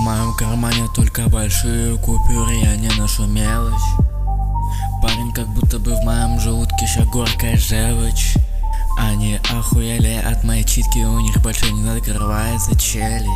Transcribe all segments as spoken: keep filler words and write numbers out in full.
моем кармане только большие купюры, я не ношу мелочь. Парень, как будто бы в моем желудке ща горькая желчь. Они охуели от моей читки, у них больше не закрывается челюсть.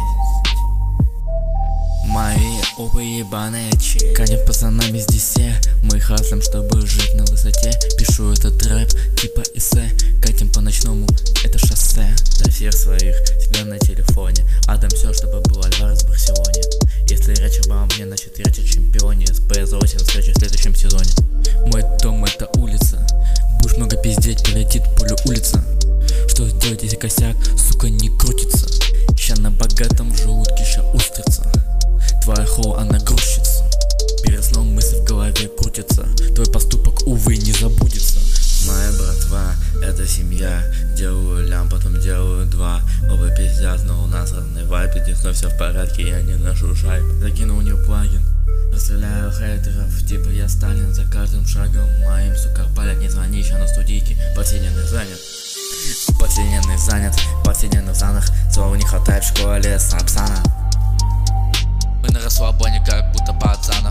Мои опы ебаные чек. Катим пацанами здесь все, мы хаслим, чтобы жить на высоте. Пишу этот рэп типа эссе, катим по ночному, это шоссе. Для всех своих себя на телефоне, отдам все, чтобы был Альварес в Барселоне. Если речь обо мне, значит речь о чемпионе. С пэ эс восемь встречи в следующем сезоне. Мой дом это улица, будешь много пиздеть, прилетит пулю улица. Что сделать, если косяк, сука, не крутится? Ща на богатом желудке, ща устрица. Твоя хоу, она грузчица. Перед сном мысли в голове крутятся. Твой поступок, увы, не забудется. Моя братва, это семья. Делаю лям, потом делаю два. Оба пиздят, но у нас разный вайп. И снова все в порядке, я не ношу шайб. Закинул не плагин, расстреляю хейтеров, типа я Сталин. За каждым шагом моим, сука, палят. Не звони еще на студийке, повседневный занят. Повседневный занят, повседневный в занах. Слова не хватает в школе Сапсана. Мы на расслабоне, как будто пацан.